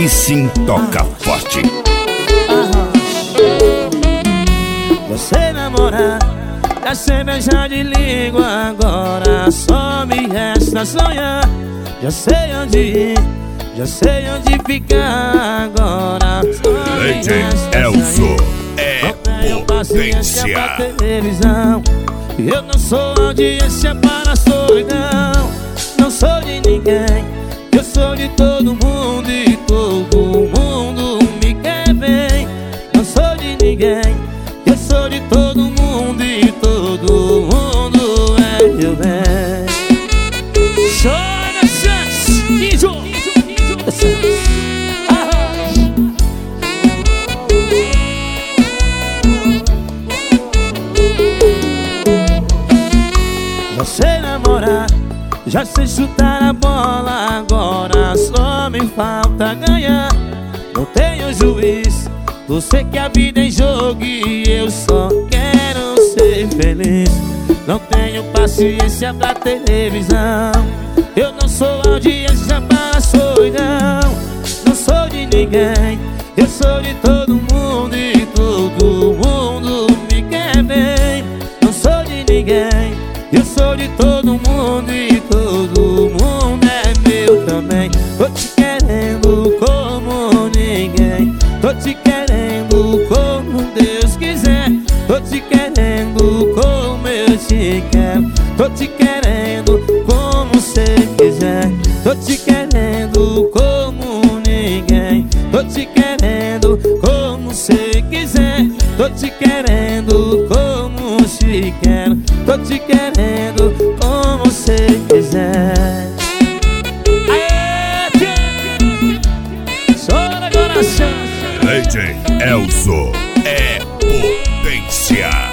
sim toca forte. Você namorar, já sei beijar de língua, agora só me resta sonhar. Já sei onde ir, já sei onde ficar, agora só me resta Elzo é não tenho paciência pra potência. televisão. Eu não sou audiência para a solidão. Não sou de ninguém, eu sou de todo mundo e todo mundo me quer bem. Não sou de ninguém, eu sou de todo mundo e todo mundo é meu bem. Chora, Santos, Ijo, já sei namorar, já sei chutar a bola, agora só me falta ganhar. Não tenho juiz, você que a vida é jogo e eu só quero ser feliz. Não tenho paciência pra televisão, eu não sou audiência para a solidão. Não sou de ninguém, eu sou de todo mundo e todo mundo me quer bem. Não sou de ninguém, eu sou de todo mundo e todo mundo é meu também. Tô te querendo como ninguém, tô te querendo como Deus quiser. Tô te querendo como eu te quero, tô te querendo como você quiser. Tô te querendo como ninguém, tô te querendo como você quiser. Tô te querendo como te quero, tô te querendo como você quiser. Aê, chora coração. DJ Elzo é potência.